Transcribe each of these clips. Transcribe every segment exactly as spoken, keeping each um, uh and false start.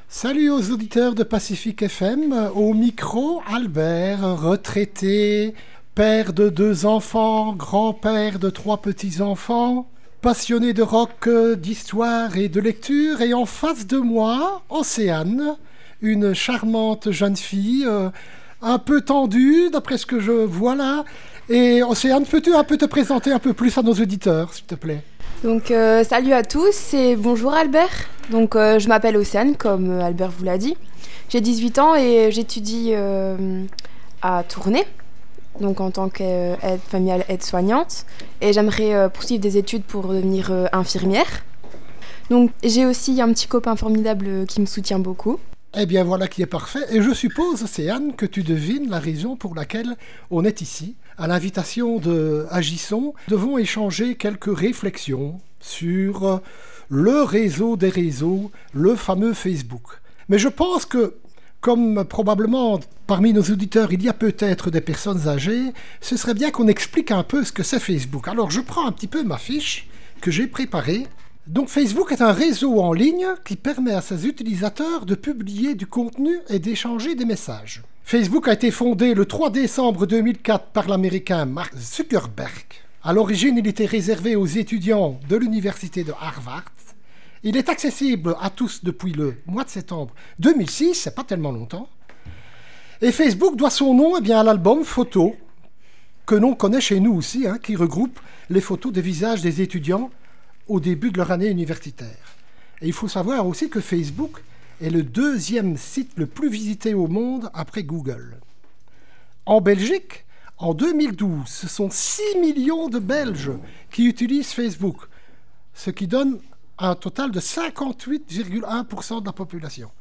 Salut aux auditeurs de Pacific F M, au micro Albert, retraité, père de deux enfants, grand-père de trois petits-enfants, passionné de rock, d'histoire et de lecture, et en face de moi, Océane, une charmante jeune fille, euh, un peu tendue d'après ce que je vois là. Et Océane, peux-tu un peu te présenter un peu plus à nos auditeurs, s'il te plaît ? Donc euh, salut à tous et bonjour Albert. Donc euh, je m'appelle Océane comme euh, Albert vous l'a dit. J'ai dix-huit ans et j'étudie euh, à Tournai, donc en tant qu'aide familiale aide-soignante, et j'aimerais euh, poursuivre des études pour devenir euh, infirmière. Donc j'ai aussi un petit copain formidable euh, qui me soutient beaucoup. Eh bien voilà qui est parfait, et je suppose, Océane, que tu devines la raison pour laquelle on est ici. À l'invitation de Agisson, nous devons échanger quelques réflexions sur le réseau des réseaux, le fameux Facebook. Mais je pense que, comme probablement parmi nos auditeurs il y a peut-être des personnes âgées, ce serait bien qu'on explique un peu ce que c'est Facebook. Alors je prends un petit peu ma fiche que j'ai préparée. Donc Facebook est un réseau en ligne qui permet à ses utilisateurs de publier du contenu et d'échanger des messages. Facebook a été fondé le trois décembre deux mille quatre par l'américain Mark Zuckerberg. À l'origine, il était réservé aux étudiants de l'université de Harvard. Il est accessible à tous depuis le mois de septembre deux mille six, c'est pas tellement longtemps. Et Facebook doit son nom eh bien, à l'album Photos, que l'on connaît chez nous aussi, hein, qui regroupe les photos des visages des étudiants au début de leur année universitaire. Et il faut savoir aussi que Facebook est le deuxième site le plus visité au monde après Google. En Belgique, en deux mille douze, ce sont six millions de Belges qui utilisent Facebook, ce qui donne un total de cinquante-huit virgule un pour cent de la population.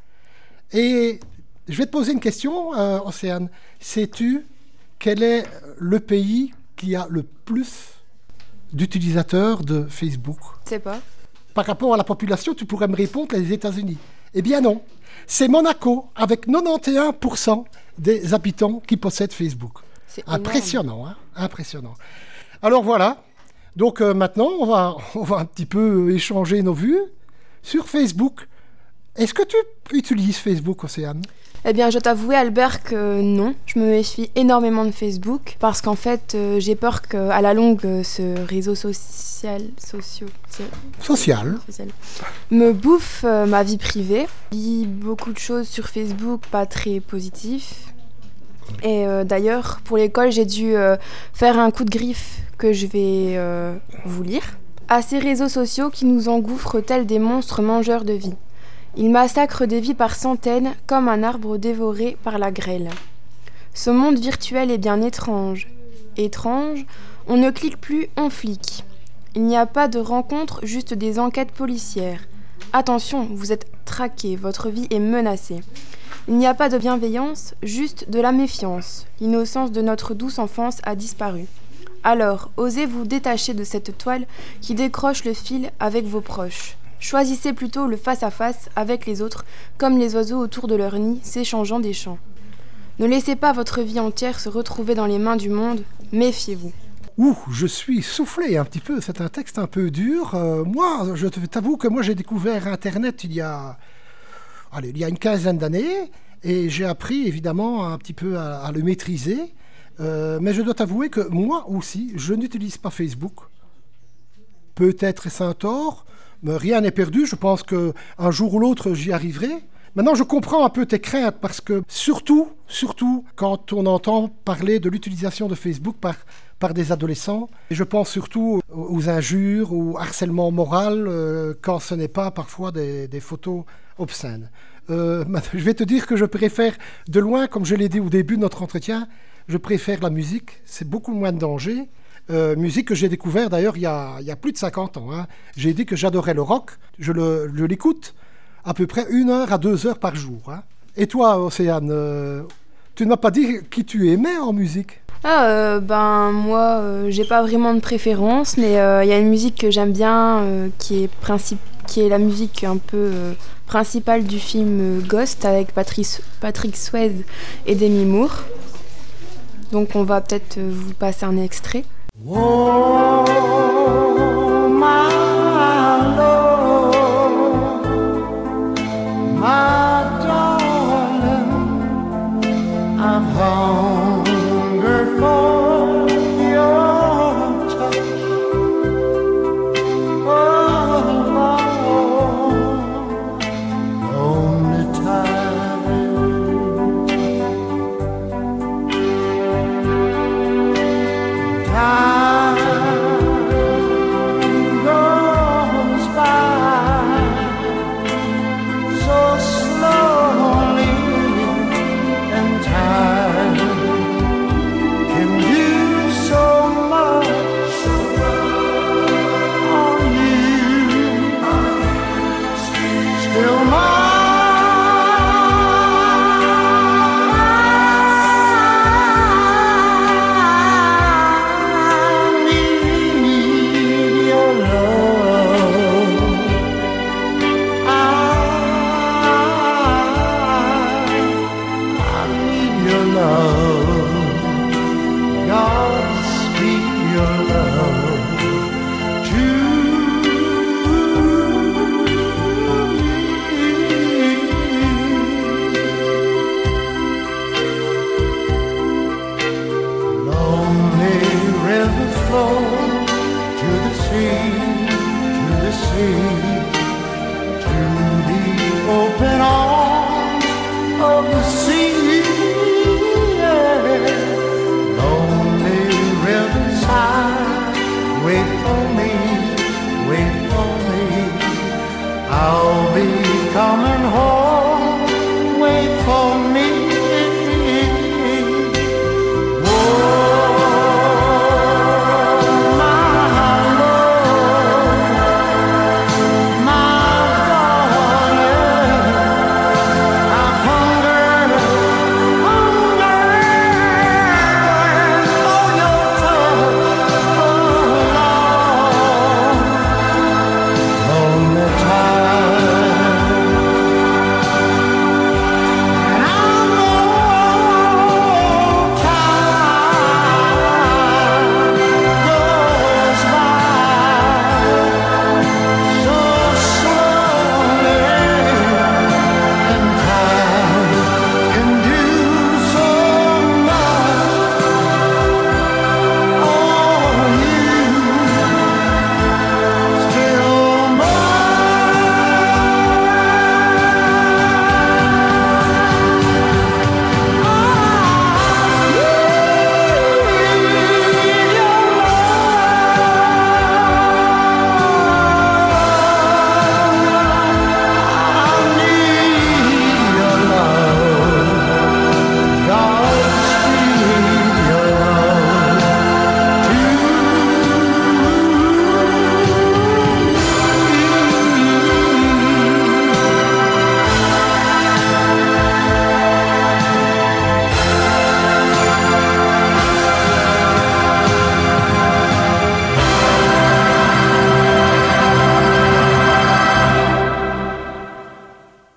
Et je vais te poser une question, euh, Océane. Sais-tu quel est le pays qui a le plus d'utilisateurs de Facebook? Je sais pas. Par rapport à la population, tu pourrais me répondre les États-Unis. Eh bien non, c'est Monaco avec quatre-vingt-onze pour cent des habitants qui possèdent Facebook. C'est impressionnant, hein, impressionnant. Alors voilà, donc euh, maintenant on va, on va un petit peu échanger nos vues sur Facebook. Est-ce que tu utilises Facebook, Océane ? Eh bien, je t'avouer, Albert, que non. Je me méfie énormément de Facebook parce qu'en fait, euh, j'ai peur qu'à la longue, euh, ce réseau social, socio, social. social me bouffe euh, ma vie privée. Je lis beaucoup de choses sur Facebook, pas très positifs. Et euh, d'ailleurs, pour l'école, j'ai dû euh, faire un coup de griffe que je vais euh, vous lire. À ces réseaux sociaux qui nous engouffrent tels des monstres mangeurs de vie. Ils massacrent des vies par centaines, comme un arbre dévoré par la grêle. Ce monde virtuel est bien étrange. Étrange, on ne clique plus, on flique. Il n'y a pas de rencontres, juste des enquêtes policières. Attention, vous êtes traqués, votre vie est menacée. Il n'y a pas de bienveillance, juste de la méfiance. L'innocence de notre douce enfance a disparu. Alors, osez vous détacher de cette toile qui décroche le fil avec vos proches. Choisissez plutôt le face-à-face avec les autres, comme les oiseaux autour de leur nid, s'échangeant des chants. Ne laissez pas votre vie entière se retrouver dans les mains du monde, méfiez-vous. Ouh, je suis soufflé un petit peu, c'est un texte un peu dur. Euh, moi, je t'avoue que moi j'ai découvert Internet il y a, allez, il y a une quinzaine d'années, et j'ai appris évidemment un petit peu à, à le maîtriser. Euh, mais je dois t'avouer que moi aussi, je n'utilise pas Facebook. Peut-être est-ce un tort, mais rien n'est perdu, je pense qu'un jour ou l'autre, j'y arriverai. Maintenant, je comprends un peu tes craintes, parce que surtout, surtout, quand on entend parler de l'utilisation de Facebook par, par des adolescents, et je pense surtout aux injures, au harcèlement moral, euh, quand ce n'est pas parfois des, des photos obscènes. Euh, je vais te dire que je préfère, de loin, comme je l'ai dit au début de notre entretien, je préfère la musique, c'est beaucoup moins de danger. Euh, musique que j'ai découvert d'ailleurs il y a, il y a plus de cinquante ans. Hein. J'ai dit que j'adorais le rock, je, le, je l'écoute à peu près une heure à deux heures par jour. Hein. Et toi, Océane, euh, tu ne m'as pas dit qui tu aimais en musique ? Ah, euh, ben moi, euh, j'ai pas vraiment de préférence, mais il euh, y a une musique que j'aime bien, euh, qui, est princi- qui est la musique un peu euh, principale du film euh, Ghost avec Patrice, Patrick Swayze et Demi Moore. Donc on va peut-être euh, vous passer un extrait. Oh, my Lord, my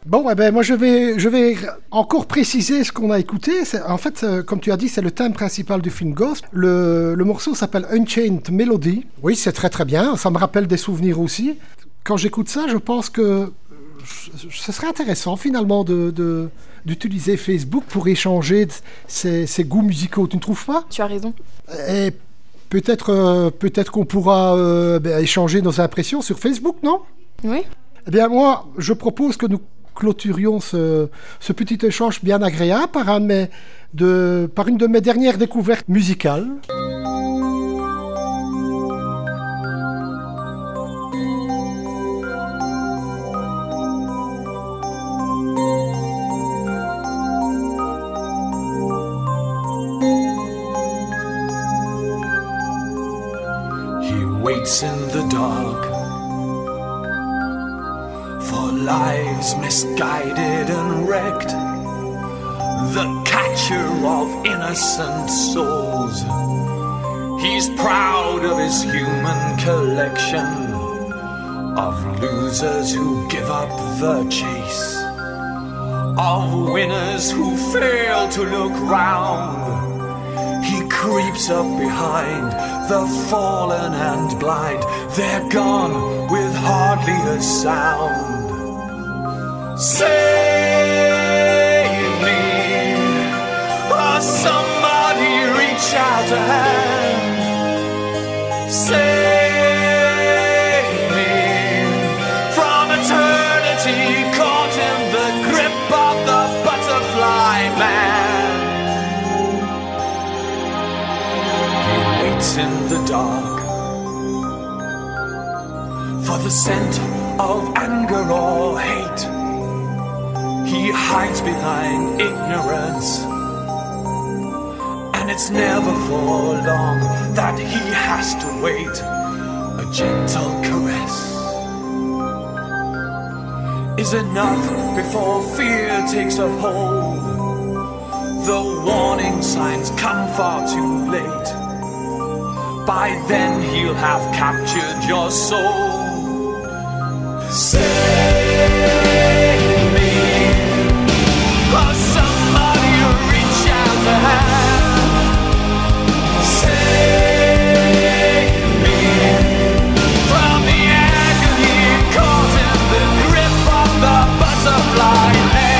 Bon, eh ben, moi je vais, je vais encore préciser ce qu'on a écouté. C'est, en fait, euh, comme tu as dit, c'est le thème principal du film Ghost. Le, le morceau s'appelle Unchained Melody. Oui, c'est très très bien. Ça me rappelle des souvenirs aussi. Quand j'écoute ça, je pense que ce serait intéressant finalement de, de, d'utiliser Facebook pour échanger ses, ses goûts musicaux. Tu ne trouves pas ? Tu as raison. Et peut-être, euh, peut-être qu'on pourra euh, ben, échanger nos impressions sur Facebook, non ? Oui. Eh bien, moi, je propose que nous clôturions ce, ce petit échange bien agréable par, un de mes, de, par une de mes dernières découvertes musicales. He waits in the dark for lives misguided and wrecked, the catcher of innocent souls. He's proud of his human collection of losers who give up the chase, of winners who fail to look round. He creeps up behind the fallen and blind. They're gone with hardly a sound. Save me, or somebody reach out a hand. Save me from eternity caught in the grip of the butterfly man. He waits in the dark for the scent of anger or hate. He hides behind ignorance, and it's never for long that he has to wait. A gentle caress is enough before fear takes a hold. The warning signs come far too late. By then he'll have captured your soul. Save me, or somebody reach out a hand. Save me from the agony caught in the grip of the butterfly man.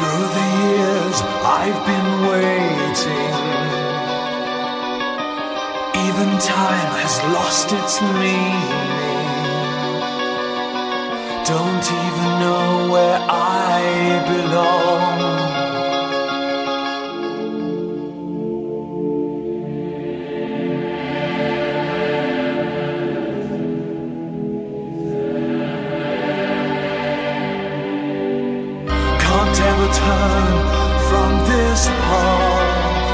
Through the years I've been waiting. Even time has lost its meaning. Don't even know where I belong. Can't ever turn from this path.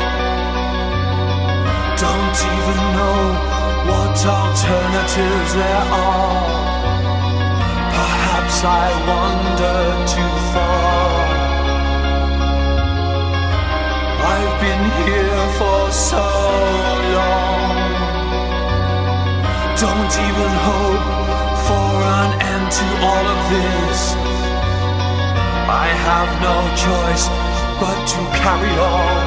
Don't even know what alternatives there are. Perhaps I wander too far. I've been here for so long. Don't even hope for an end to all of this. I have no choice but to carry on.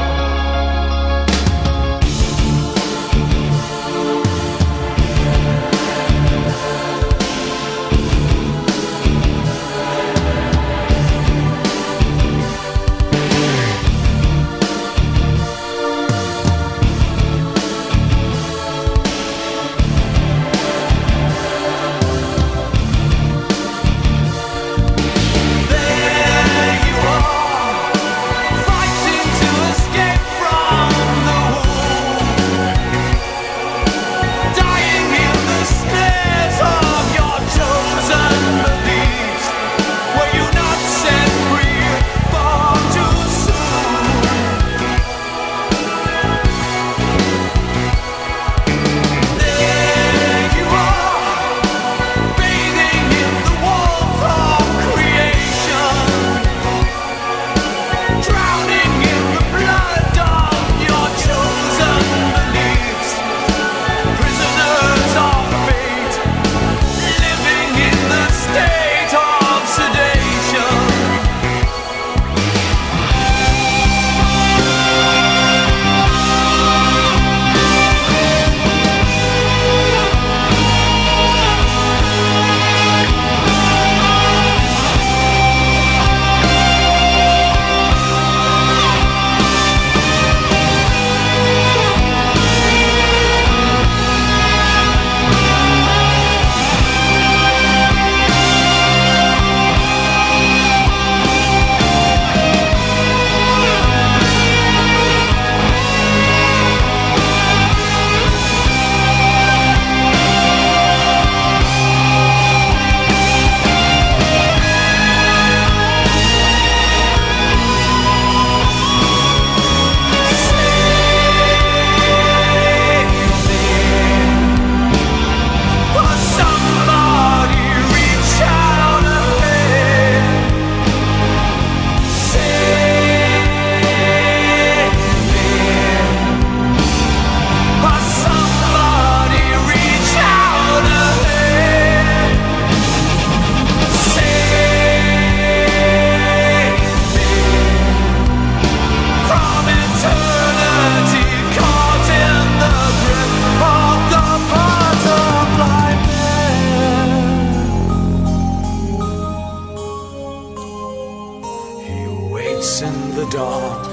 In the dark,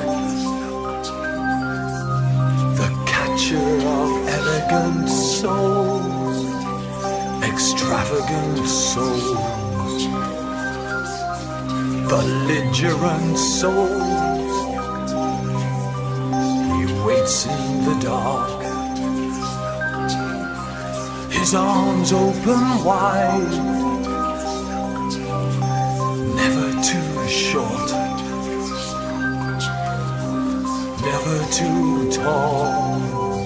the catcher of elegant souls, extravagant souls, belligerent souls. He waits in the dark, his arms open wide, never too short, never too tall.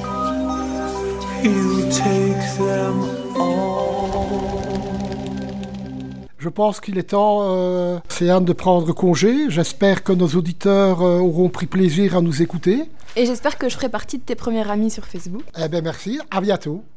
He'll take them all. Je pense qu'il est temps, euh, Céane, de prendre congé. J'espère que nos auditeurs euh, auront pris plaisir à nous écouter. Et j'espère que je ferai partie de tes premiers amis sur Facebook. Eh bien, merci. À bientôt.